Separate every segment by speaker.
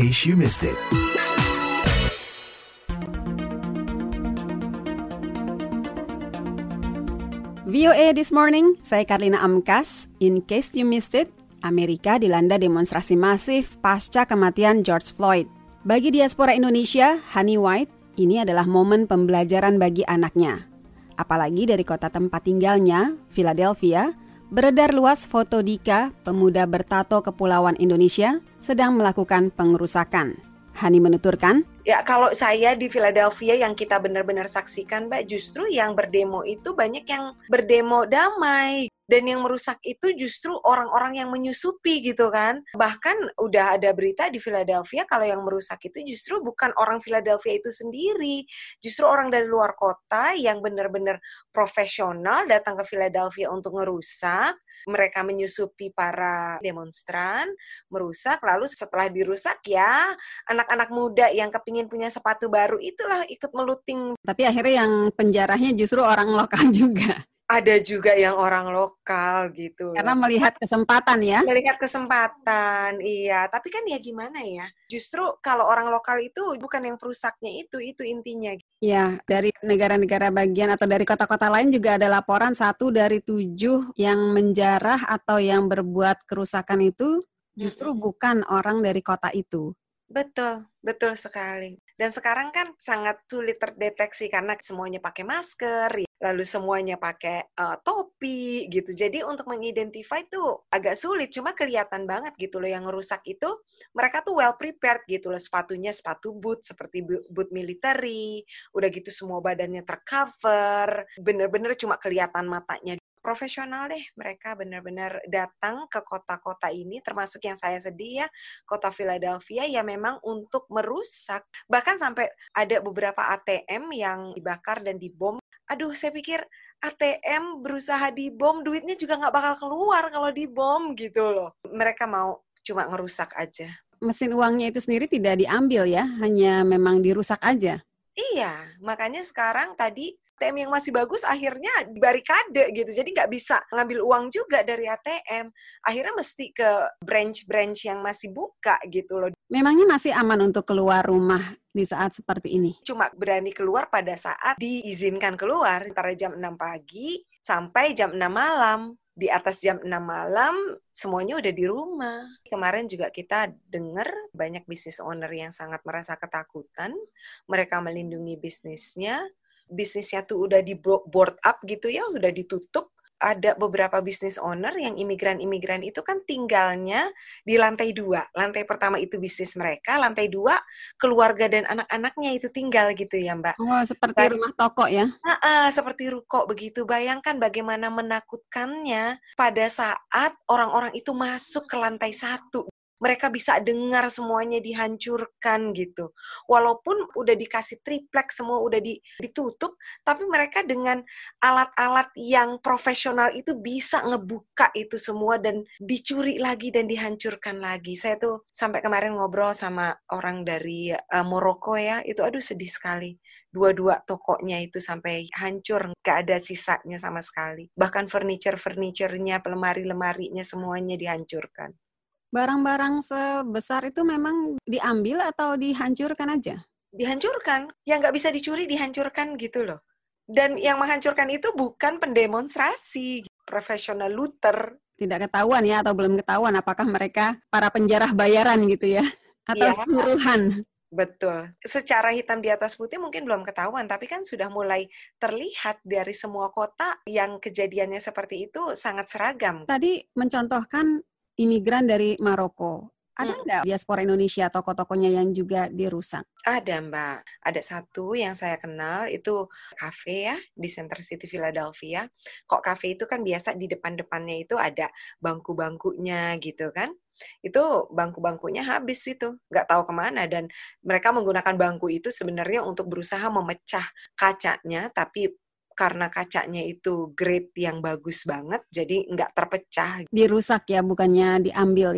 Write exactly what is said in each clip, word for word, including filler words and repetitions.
Speaker 1: case you missed it.
Speaker 2: V O A This Morning, saya Karlina Amkas. In case you missed it, Amerika dilanda demonstrasi masif pasca kematian George Floyd. Bagi diaspora Indonesia, Honey White, ini adalah momen pembelajaran bagi anaknya. Apalagi dari kota tempat tinggalnya, Philadelphia, beredar luas foto Dika, pemuda bertato kepulauan Indonesia, sedang melakukan pengerusakan. Hani menuturkan,
Speaker 3: ya kalau saya di Philadelphia yang kita benar-benar saksikan, Mbak, justru yang berdemo itu banyak yang berdemo damai. Dan yang merusak itu justru orang-orang yang menyusupi gitu kan. Bahkan udah ada berita di Philadelphia kalau yang merusak itu justru bukan orang Philadelphia itu sendiri. Justru orang dari luar kota yang benar-benar profesional datang ke Philadelphia untuk ngerusak. Mereka menyusupi para demonstran, merusak. Lalu setelah dirusak ya anak-anak muda yang kepingin punya sepatu baru itulah ikut meluting.
Speaker 2: Tapi akhirnya yang penjarahnya justru orang lokal juga.
Speaker 3: Ada juga yang orang lokal gitu.
Speaker 2: Karena melihat kesempatan ya.
Speaker 3: Melihat kesempatan, iya. Tapi kan ya gimana ya, justru kalau orang lokal itu bukan yang perusaknya itu, itu intinya.
Speaker 2: Ya, dari negara-negara bagian atau dari kota-kota lain juga ada laporan satu dari tujuh yang menjarah atau yang berbuat kerusakan itu justru mm-hmm. bukan orang dari kota itu.
Speaker 3: Betul, betul sekali. Dan sekarang kan sangat sulit terdeteksi karena semuanya pakai masker, lalu semuanya pakai uh, topi gitu. Jadi untuk mengidentify itu agak sulit, cuma kelihatan banget gitu loh yang ngerusak itu. Mereka tuh well prepared gitu loh, sepatunya sepatu boot seperti boot military, udah gitu semua badannya tercover, bener-bener cuma kelihatan matanya. Profesional deh, mereka benar-benar datang ke kota-kota ini, termasuk yang saya sedih ya, kota Philadelphia, ya memang untuk merusak. Bahkan sampai ada beberapa A T M yang dibakar dan dibom. Aduh, saya pikir A T M berusaha dibom, duitnya juga nggak bakal keluar kalau dibom gitu loh. Mereka mau cuma ngerusak aja.
Speaker 2: Mesin uangnya itu sendiri tidak diambil ya, hanya memang dirusak aja.
Speaker 3: Iya, makanya sekarang tadi A T M yang masih bagus akhirnya barikade gitu, jadi nggak bisa ngambil uang juga dari A T M. Akhirnya mesti ke branch-branch yang masih buka gitu loh.
Speaker 2: Memangnya masih aman untuk keluar rumah di saat seperti ini?
Speaker 3: Cuma berani keluar pada saat diizinkan keluar, antara jam enam pagi sampai jam enam malam. Di atas jam enam malam semuanya udah di rumah. Kemarin juga kita dengar banyak business owner yang sangat merasa ketakutan. Mereka melindungi bisnisnya. Bisnisnya tuh udah di board up gitu ya, udah ditutup. Ada beberapa business owner yang imigran-imigran itu kan tinggalnya di lantai dua. Lantai pertama itu bisnis mereka, lantai dua keluarga dan anak-anaknya itu tinggal gitu ya Mbak.
Speaker 2: Oh, seperti Ba- rumah toko ya?
Speaker 3: Nah, uh, seperti ruko begitu. Bayangkan bagaimana menakutkannya pada saat orang-orang itu masuk ke lantai satu. Mereka bisa dengar semuanya dihancurkan gitu. Walaupun udah dikasih triplek, semua udah ditutup, tapi mereka dengan alat-alat yang profesional itu bisa ngebuka itu semua dan dicuri lagi dan dihancurkan lagi. Saya tuh sampai kemarin ngobrol sama orang dari uh, Maroko ya, itu aduh sedih sekali. Dua-dua tokonya itu sampai hancur, nggak ada sisanya sama sekali. Bahkan furniture-furniturnya, lemari-lemarinya semuanya dihancurkan.
Speaker 2: Barang-barang sebesar itu memang diambil atau dihancurkan aja?
Speaker 3: Dihancurkan. Yang nggak bisa dicuri dihancurkan gitu loh. Dan yang menghancurkan itu bukan pendemonstrasi, profesional looter.
Speaker 2: Tidak ketahuan ya, atau belum ketahuan apakah mereka para penjarah bayaran gitu ya? Atau ya, suruhan?
Speaker 3: Betul. Secara hitam di atas putih mungkin belum ketahuan, tapi kan sudah mulai terlihat dari semua kota yang kejadiannya seperti itu sangat seragam.
Speaker 2: Tadi mencontohkan imigran dari Maroko. Ada nggak hmm. diaspora Indonesia toko-tokonya yang juga dirusak?
Speaker 3: Ada Mbak. Ada satu yang saya kenal, itu kafe ya, di Center City Philadelphia. Kok kafe itu kan biasa di depan-depannya itu ada bangku-bangkunya gitu kan. Itu bangku-bangkunya habis itu, nggak tahu kemana. Dan mereka menggunakan bangku itu sebenarnya untuk berusaha memecah kacanya, tapi karena kacanya itu grade yang bagus banget, jadi nggak terpecah.
Speaker 2: Dirusak ya, bukannya diambil ya?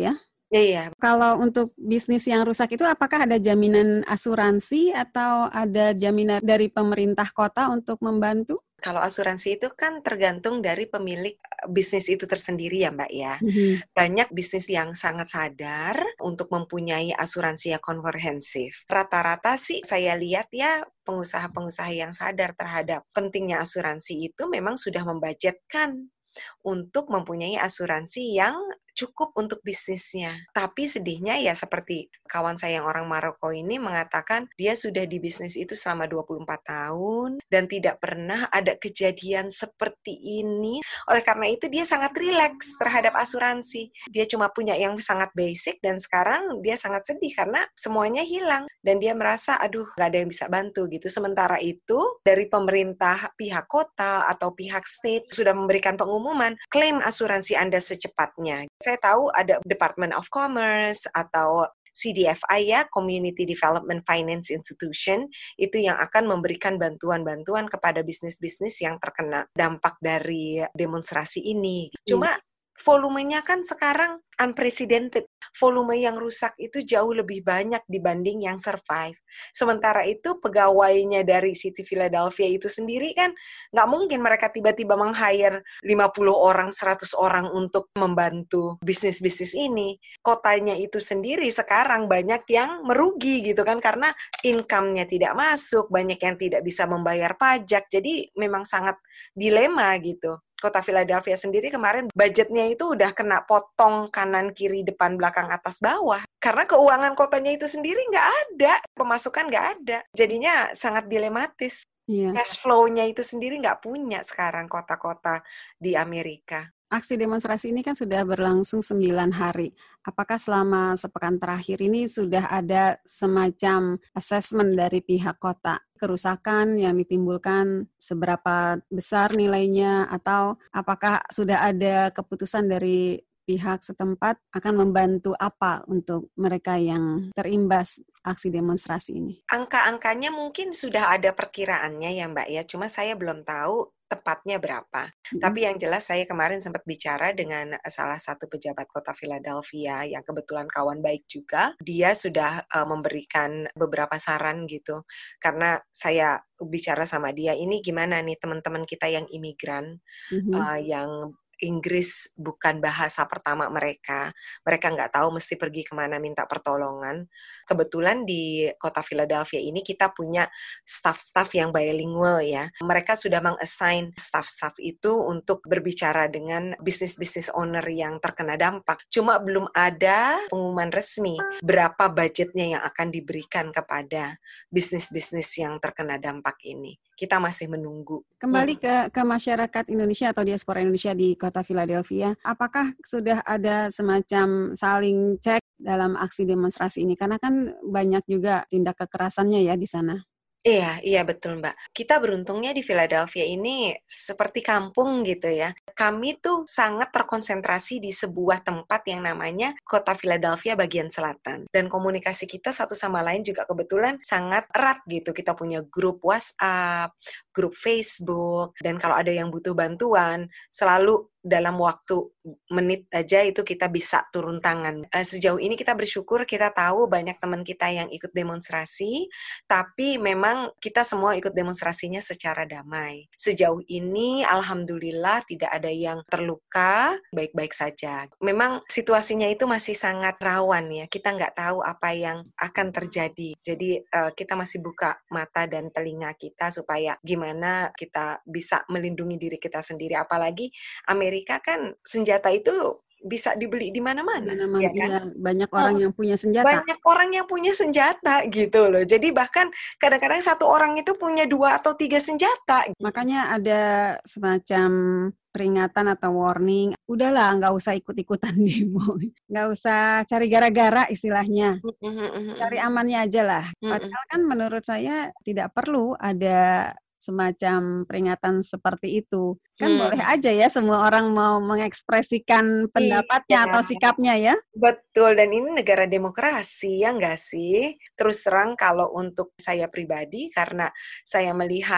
Speaker 3: Iya.
Speaker 2: Kalau untuk bisnis yang rusak itu apakah ada jaminan asuransi atau ada jaminan dari pemerintah kota untuk membantu?
Speaker 3: Kalau asuransi itu kan tergantung dari pemilik bisnis itu tersendiri ya Mbak ya.
Speaker 2: Mhm.
Speaker 3: Banyak bisnis yang sangat sadar untuk mempunyai asuransi yang komprehensif. Rata-rata sih saya lihat ya pengusaha-pengusaha yang sadar terhadap pentingnya asuransi itu memang sudah membudgetkan untuk mempunyai asuransi yang cukup untuk bisnisnya. Tapi sedihnya ya seperti kawan saya yang orang Maroko ini mengatakan dia sudah di bisnis itu selama dua puluh empat tahun dan tidak pernah ada kejadian seperti ini. Oleh karena itu dia sangat rileks terhadap asuransi. Dia cuma punya yang sangat basic dan sekarang dia sangat sedih karena semuanya hilang. Dan dia merasa aduh gak ada yang bisa bantu gitu. Sementara itu dari pemerintah pihak kota atau pihak state sudah memberikan pengumuman klaim asuransi Anda secepatnya. Saya tahu ada Department of Commerce atau C D F I ya, Community Development Finance Institution, itu yang akan memberikan bantuan-bantuan kepada bisnis-bisnis yang terkena dampak dari demonstrasi ini. Cuma volumenya kan sekarang unprecedented. Volume yang rusak itu jauh lebih banyak dibanding yang survive. Sementara itu pegawainya dari City Philadelphia itu sendiri kan nggak mungkin mereka tiba-tiba meng-hire lima puluh orang, seratus orang untuk membantu bisnis-bisnis ini. Kotanya itu sendiri sekarang banyak yang merugi gitu kan karena income-nya tidak masuk, banyak yang tidak bisa membayar pajak. Jadi memang sangat dilema gitu. Kota Philadelphia sendiri kemarin budgetnya itu udah kena potong kanan, kiri, depan, belakang, atas, bawah. Karena keuangan kotanya itu sendiri nggak ada, pemasukan nggak ada. Jadinya sangat dilematis.
Speaker 2: Iya.
Speaker 3: Cash flow-nya itu sendiri nggak punya sekarang kota-kota di Amerika.
Speaker 2: Aksi demonstrasi ini kan sudah berlangsung sembilan hari. Apakah selama sepekan terakhir ini sudah ada semacam assessment dari pihak kota? Kerusakan yang ditimbulkan seberapa besar nilainya? Atau apakah sudah ada keputusan dari pihak setempat akan membantu apa untuk mereka yang terimbas aksi demonstrasi ini?
Speaker 3: Angka-angkanya mungkin sudah ada perkiraannya ya Mbak ya, cuma saya belum tahu tepatnya berapa. Mm-hmm. Tapi yang jelas saya kemarin sempat bicara dengan salah satu pejabat kota Philadelphia yang kebetulan kawan baik juga. Dia sudah uh, memberikan beberapa saran gitu. Karena saya bicara sama dia, ini gimana nih teman-teman kita yang imigran, mm-hmm. uh, yang Inggris bukan bahasa pertama mereka. Mereka nggak tahu mesti pergi kemana minta pertolongan. Kebetulan di kota Philadelphia ini kita punya staff-staff yang bilingual ya. Mereka sudah meng-assign staff-staff itu untuk berbicara dengan bisnis-bisnis owner yang terkena dampak. Cuma belum ada pengumuman resmi berapa budgetnya yang akan diberikan kepada bisnis-bisnis yang terkena dampak ini. Kita masih menunggu.
Speaker 2: Kembali ke, ke masyarakat Indonesia atau diaspora Indonesia di kota Philadelphia, apakah sudah ada semacam saling cek dalam aksi demonstrasi ini? Karena kan banyak juga tindak kekerasannya ya di sana.
Speaker 3: Iya, iya betul Mbak. Kita beruntungnya di Philadelphia ini seperti kampung gitu ya. Kami tuh sangat terkonsentrasi di sebuah tempat yang namanya Kota Philadelphia bagian selatan. Dan komunikasi kita satu sama lain juga kebetulan sangat erat gitu. Kita punya grup WhatsApp, grup Facebook, dan kalau ada yang butuh bantuan, selalu dalam waktu menit aja itu kita bisa turun tangan. Sejauh ini kita bersyukur kita tahu banyak teman kita yang ikut demonstrasi, tapi memang kita semua ikut demonstrasinya secara damai. Sejauh ini alhamdulillah tidak ada yang terluka, baik-baik saja. Memang situasinya itu masih sangat rawan ya, kita nggak tahu apa yang akan terjadi. Jadi kita masih buka mata dan telinga kita supaya gimana kita bisa melindungi diri kita sendiri, apalagi Amerika Amerika kan senjata itu bisa dibeli di mana-mana,
Speaker 2: mana-mana
Speaker 3: ya kan?
Speaker 2: Ya, banyak orang oh, yang punya senjata.
Speaker 3: Banyak orang yang punya senjata gitu loh. Jadi bahkan kadang-kadang satu orang itu punya dua atau tiga senjata.
Speaker 2: Makanya ada semacam peringatan atau warning. Udahlah, nggak usah ikut-ikutan demo, nggak usah cari gara-gara istilahnya. Cari amannya aja lah. Padahal kan menurut saya tidak perlu ada semacam peringatan seperti itu. Kan hmm. boleh aja ya semua orang mau mengekspresikan pendapatnya iya. atau sikapnya ya.
Speaker 3: Betul, dan ini negara demokrasi ya nggak sih? Terus terang kalau untuk saya pribadi, karena saya melihat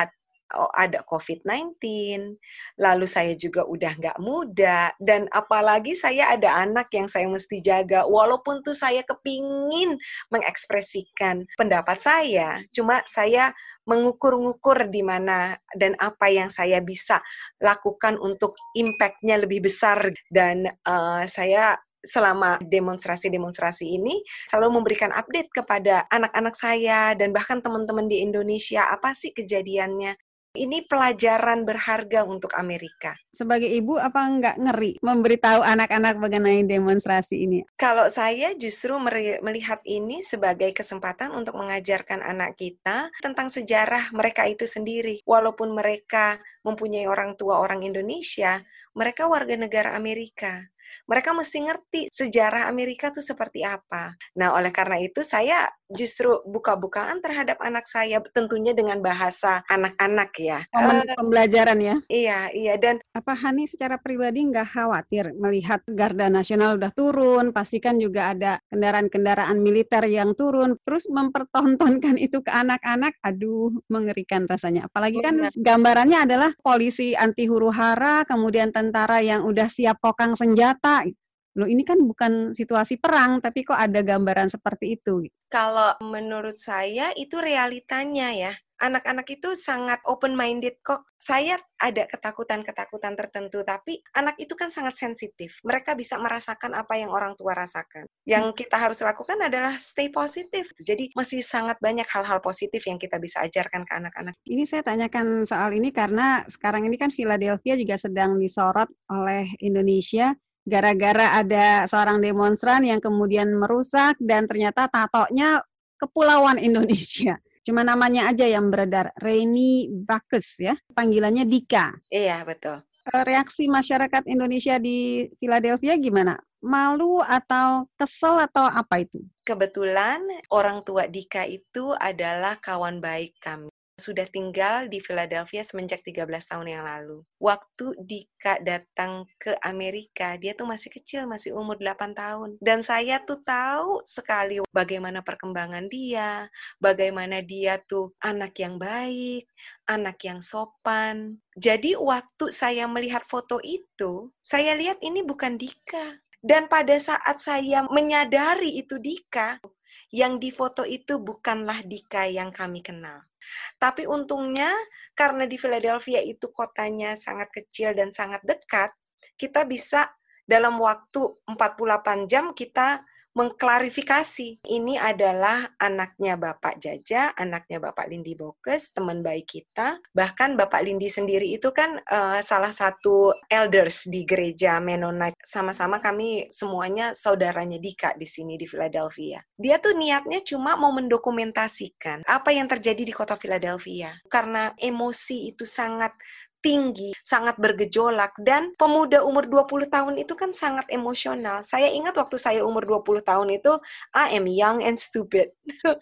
Speaker 3: oh, ada covid sembilan belas, lalu saya juga udah nggak muda, dan apalagi saya ada anak yang saya mesti jaga, walaupun tuh saya kepingin mengekspresikan pendapat saya, cuma saya mengukur-ngukur di mana dan apa yang saya bisa lakukan untuk impact-nya lebih besar. Dan uh, saya selama demonstrasi-demonstrasi ini selalu memberikan update kepada anak-anak saya dan bahkan teman-teman di Indonesia, apa sih kejadiannya. Ini pelajaran berharga untuk Amerika.
Speaker 2: Sebagai ibu, apa nggak ngeri memberitahu anak-anak mengenai demonstrasi ini?
Speaker 3: Kalau saya justru melihat ini sebagai kesempatan untuk mengajarkan anak kita tentang sejarah mereka itu sendiri. Walaupun mereka mempunyai orang tua orang Indonesia, mereka warga negara Amerika. Mereka mesti ngerti sejarah Amerika itu seperti apa. Nah, oleh karena itu saya justru buka-bukaan terhadap anak saya, tentunya dengan bahasa anak-anak ya.
Speaker 2: Momen uh, pembelajaran ya?
Speaker 3: Iya, iya. Dan
Speaker 2: apa Hani secara pribadi nggak khawatir melihat Garda Nasional udah turun, pastikan juga ada kendaraan-kendaraan militer yang turun, terus mempertontonkan itu ke anak-anak, aduh mengerikan rasanya. Apalagi kan benar, gambarannya adalah polisi anti huru-hara, kemudian tentara yang udah siap kokang senjata. Loh, ini kan bukan situasi perang, tapi kok ada gambaran seperti itu?
Speaker 3: Kalau menurut saya itu realitanya ya. Anak-anak itu sangat open-minded kok. Saya ada ketakutan-ketakutan tertentu, tapi anak itu kan sangat sensitif. Mereka bisa merasakan apa yang orang tua rasakan. Yang kita harus lakukan adalah stay positif. Jadi masih sangat banyak hal-hal positif yang kita bisa ajarkan ke anak-anak.
Speaker 2: Ini saya tanyakan soal ini karena sekarang ini kan Philadelphia juga sedang disorot oleh Indonesia. Gara-gara ada seorang demonstran yang kemudian merusak dan ternyata tatonya Kepulauan Indonesia. Cuma namanya aja yang beredar, Reni Bacchus ya, panggilannya Dika.
Speaker 3: Iya, betul.
Speaker 2: Reaksi masyarakat Indonesia di Philadelphia gimana? Malu atau kesel atau apa itu?
Speaker 3: Kebetulan orang tua Dika itu adalah kawan baik kami. Sudah tinggal di Philadelphia semenjak tiga belas tahun yang lalu. Waktu Dika datang ke Amerika, dia tuh masih kecil, masih umur delapan tahun. Dan saya tuh tahu sekali bagaimana perkembangan dia, bagaimana dia tuh anak yang baik, anak yang sopan. Jadi waktu saya melihat foto itu, saya lihat ini bukan Dika. Dan pada saat saya menyadari itu Dika, yang di foto itu bukanlah Dika yang kami kenal. Tapi untungnya karena di Philadelphia itu kotanya sangat kecil dan sangat dekat, kita bisa dalam waktu empat puluh delapan jam kita mengklarifikasi. Ini adalah anaknya Bapak Jaja, anaknya Bapak Lindy Bacchus, teman baik kita. Bahkan Bapak Lindy sendiri itu kan uh, salah satu elders di gereja Mennonite. Sama-sama kami semuanya saudaranya Dika di sini di Philadelphia. Dia tuh niatnya cuma mau mendokumentasikan apa yang terjadi di kota Philadelphia. Karena emosi itu sangat tinggi, sangat bergejolak, dan pemuda umur dua puluh tahun itu kan sangat emosional. Saya ingat waktu saya umur dua puluh tahun itu, I am young and stupid.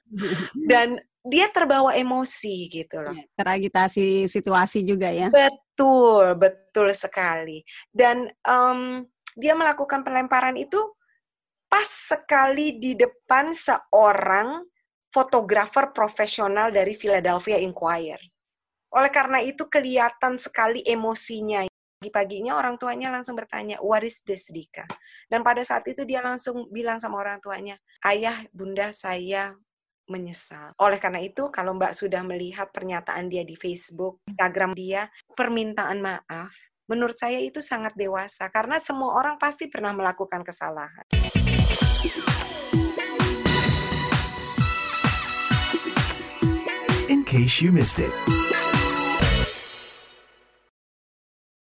Speaker 3: Dan dia terbawa emosi gitu loh.
Speaker 2: Teragitasi situasi juga ya.
Speaker 3: Betul, betul sekali. Dan um, dia melakukan pelemparan itu pas sekali di depan seorang fotografer profesional dari Philadelphia Inquirer. Oleh karena itu kelihatan sekali emosinya. Pagi-paginya orang tuanya langsung bertanya, what is this, Dika? Dan pada saat itu dia langsung bilang sama orang tuanya, ayah, bunda, saya menyesal. Oleh karena itu, kalau Mbak sudah melihat pernyataan dia di Facebook, Instagram dia, permintaan maaf, menurut saya itu sangat dewasa. Karena semua orang pasti pernah melakukan kesalahan.
Speaker 1: In case you missed it.